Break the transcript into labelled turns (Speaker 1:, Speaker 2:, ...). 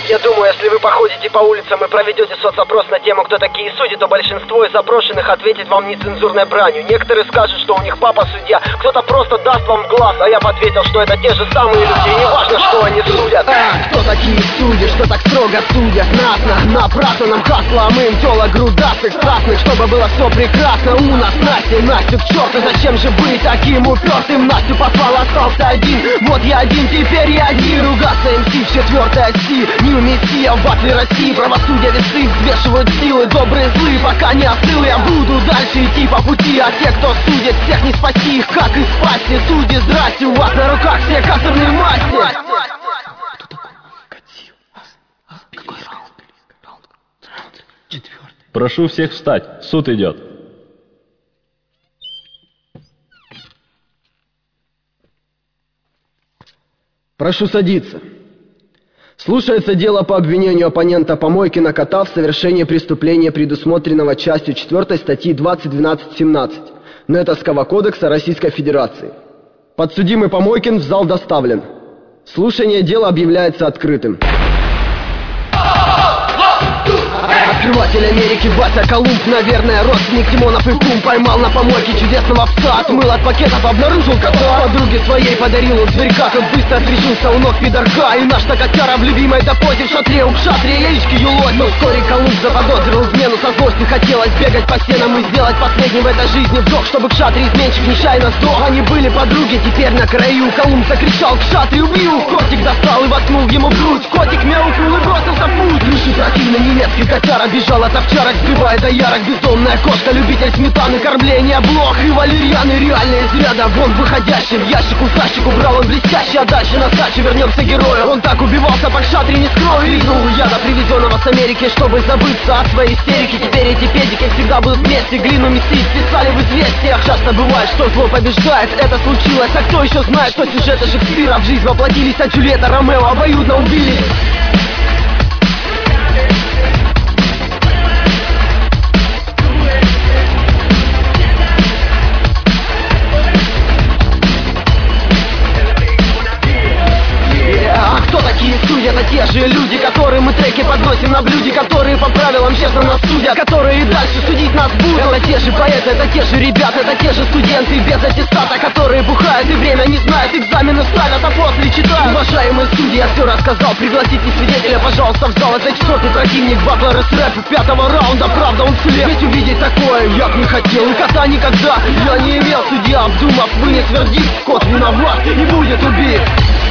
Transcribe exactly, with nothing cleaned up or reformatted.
Speaker 1: Я думаю, если вы походите по улицам и проведете соцопрос на тему, кто такие судьи, то большинство из запрошенных ответит вам нецензурной бранью. Некоторые скажут, что у них папа судья, кто-то просто даст вам в глаз, а я бы ответил, что это те же самые люди, и не важно, что они судят.
Speaker 2: А, кто такие судьи, что так строго судят нас? На, напрасно нам хасло, а мы им тёлок грудастых страстных, чтобы было все прекрасно. У нас Настя, Настю к черту, зачем же быть таким упертым? Настю послал, остался один, вот я один, теперь я один. Ругаться эм си в четвертой оси, не мессия в батле России. Правосудие весы взвешивают силы, добрые злые, пока не остыл. Я буду дальше идти по пути, а те, кто судит, всех не спасти их, как из пасти. Судьи, здрасте, у вас на руках все козырные масти.
Speaker 3: Какой раунд? Раунд. Раунд. Четвертый.
Speaker 4: Прошу всех встать, суд идет.
Speaker 2: Прошу садиться. Слушается дело по обвинению оппонента Помойкина Кота в совершении преступления, предусмотренного частью четвёртой статьи двадцать двенадцать семнадцать Нетовского кодекса Российской Федерации. Подсудимый Помойкин в зал доставлен. Слушание дела объявляется открытым. Открыватель Америки Вася Колумб, наверное, родственник Тимонов и Пум. Поймал на помойке чудесного пса, отмыл от пакетов, обнаружил кота. Подруге своей подарил он зверька, тот быстро отличился у ног пидорка. И наш-то котяра в любимой допозе в шатре у кшатрия яички юлось. Но вскоре Колумб заподозрил измену, со злости хотелось бегать по стенам и сделать последний в этой жизни вдох, чтобы кшатрий изменщик нечаянно сдох. Они были подруги, теперь на краю. Колумб закричал: кшатрий, убью! Котик достал и воткнул ему в грудь. Котик мяукнул и бросился в путь. Крыши противно немецкий котяра бежал от овчарок, сбивая до ярок. Бездомная кошка, любитель сметаны, кормления блох и валерьяны. Реально из ряда вон выходящий. В ящик усачек убрал он блестящий, а дальше на сдачу вернемся герою. Он так убивался, по кшатре не скрою. Ризнул яда, привезенного с Америки, чтобы забыться от своей истерики. Теперь эти педики всегда будут вместе. Глину месить писали в известиях. Часто бывает, что зло побеждает. Это случилось, а кто еще знает, что сюжеты Шекспира в жизнь воплотились, а Джульетта Ромео обоюдно убились. Судьи — это те же люди, которые мы треки подносим на блюде, которые по правилам честно нас судят, которые и дальше судить нас будут. Это те же поэты, это те же ребята, это те же студенты без аттестата, которые бухают и время не знают, экзамены ставят, а после читают. Уважаемые судьи, я все рассказал, пригласите свидетеля, пожалуйста, в зал. Это четвертый противник батла рэп пятого раунда, правда он слеп. Ведь увидеть такое я б не хотел, и кота никогда я не имел. Судья, обдумав, вынес вердикт: кот виноват и будет убит.